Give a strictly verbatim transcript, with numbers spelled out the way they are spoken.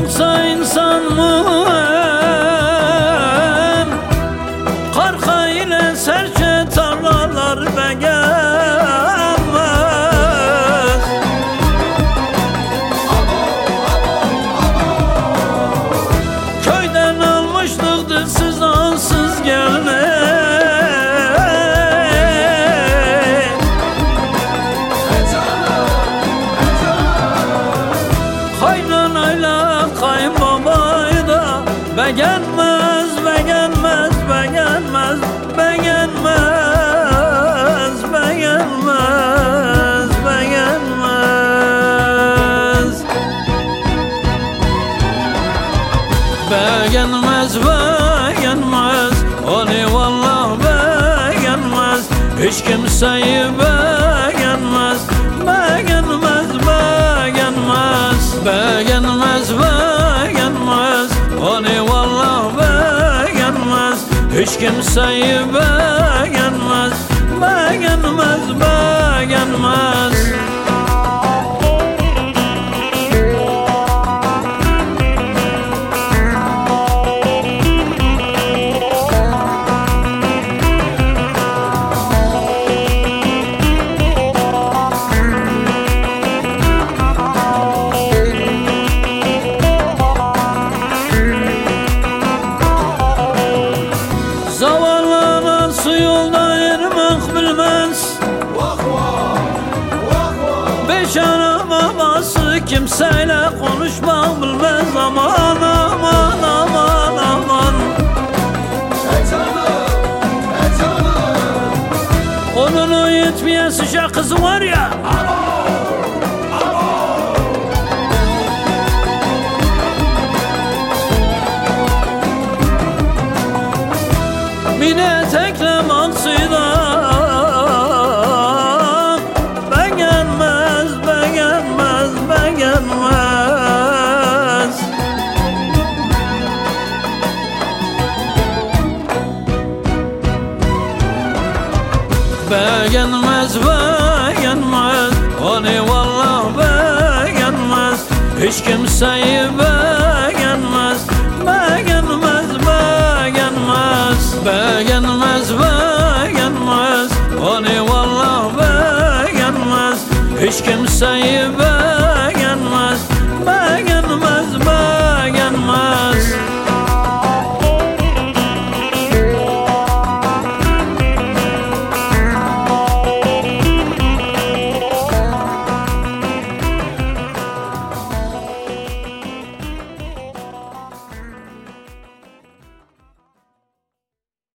olsa insan mı? Karka ile serçe tarlalar beğenmez. Köyden almıştık dizsiz ansız gelme. Kaynanayla kayınbabayı da beğenmez, beğenmez, beğenmez, beğenmez, beğenmez, beğenmez. Beğenmez, beğenmez, onu vallah beğenmez. Hiç kimseyi beğenmez, beğenmez, beğenmez. Beğenmez, beğenmez, onu vallah beğenmez. Hiç kimseyi beğenmez, beğenmez, beğenmez. Zavallı nasıl yolda yürümek bilmez. Beş ana babası kimseyle konuşmak bilmez. Aman aman aman aman. Onun o yetmeyen sıcak kızı var ya. Mine tekle mansıyla beğenmez, beğenmez, beğenmez. Beğenmez, beğenmez, onu vallah beğenmez. Hiç kimseyi beğenmez, beğenmez, beğenmez. Beğenmez, beğenmez, onu vallah beğenmez. Hiç kimseyi beğenmez.